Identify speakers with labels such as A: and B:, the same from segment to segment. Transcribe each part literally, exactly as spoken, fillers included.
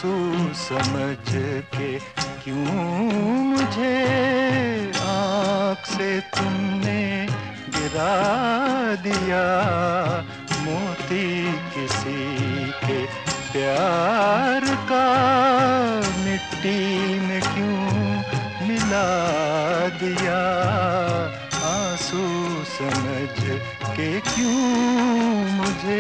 A: आंसू समझ के क्यों मुझे आँख से तुमने गिरा दिया। मोती किसी के प्यार का मिट्टी में क्यों मिला दिया। आंसू समझ के क्यों मुझे।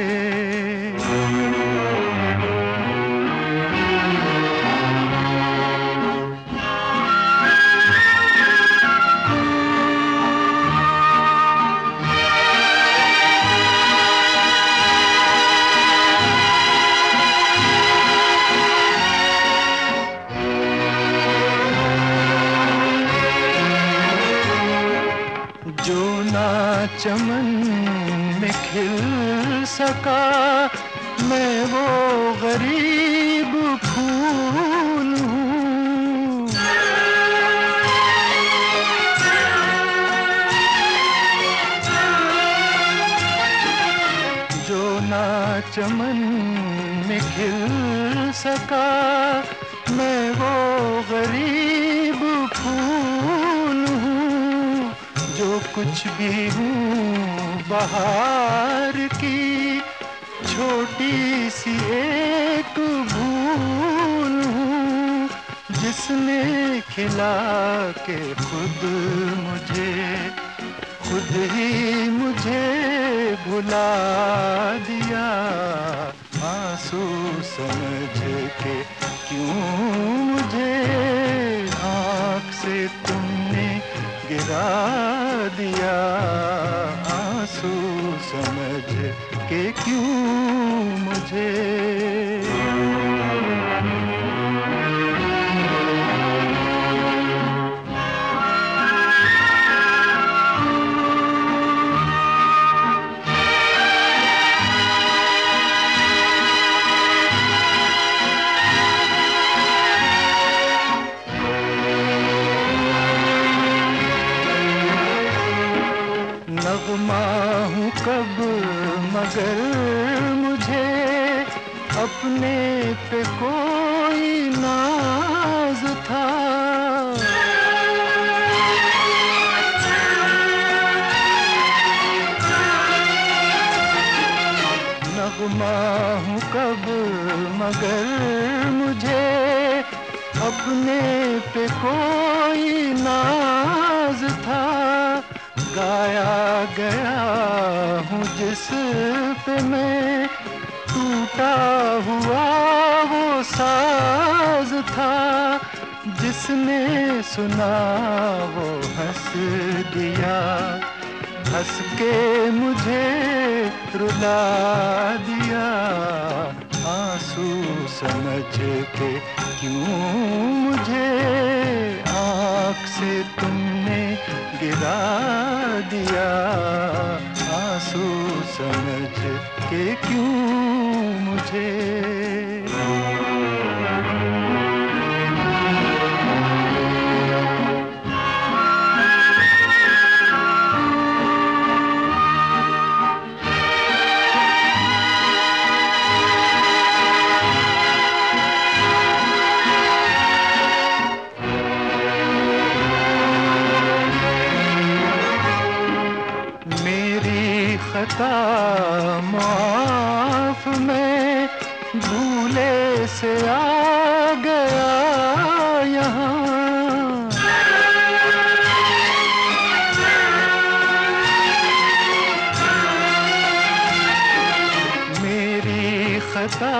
A: जो ना चमन में खिल सका मैं वो गरीब फूल हूँ। जो ना चमन में खिल सका मैं वो गरीब फूल हूँ। जो कुछ भी हूँ बहार की छोटी सी एक भूल हूँ। जिसने खिला के खुद मुझे खुद ही मुझे भुला दिया। आंसू समझ के क्यों मुझे आँख से तुमने गिरा दिया। आंसू समझ के क्यों मुझे। नगमा हूँ कब मगर मुझे अपने पे कोई नाज था। नगमा हूँ कब मगर मुझे अपने पे कोई नाज था। गाया गया हूँ जिस पे मैं टूटा हुआ वो साज था। जिसने सुना वो हंस दिया हंस के मुझे रुला दिया। आंसू समझ के क्यों मुझे आँख से तुमने गिरा दिया। आंसू समझ के क्यों मुझे। खता माफ मैं भूले से आ गया यहाँ। मेरी खता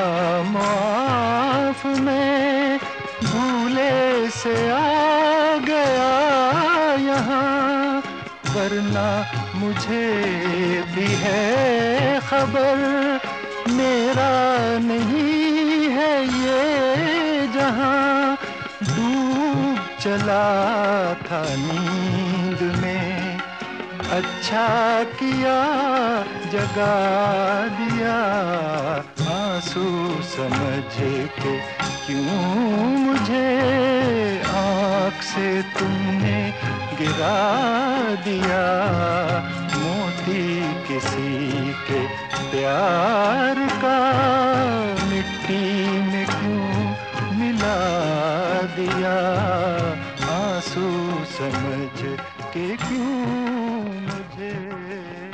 A: माफ मैं भूले से आ गया यहाँ। वरना मुझे भी है खबर मेरा नहीं है ये जहां। डूब चला था नींद में अच्छा किया जगा दिया। आंसू समझ के क्यों मुझे आँख से तुमने गिरा दिया। मोती किसी के प्यार का मिट्टी में क्यों या आंसू समझ के क्यों मुझे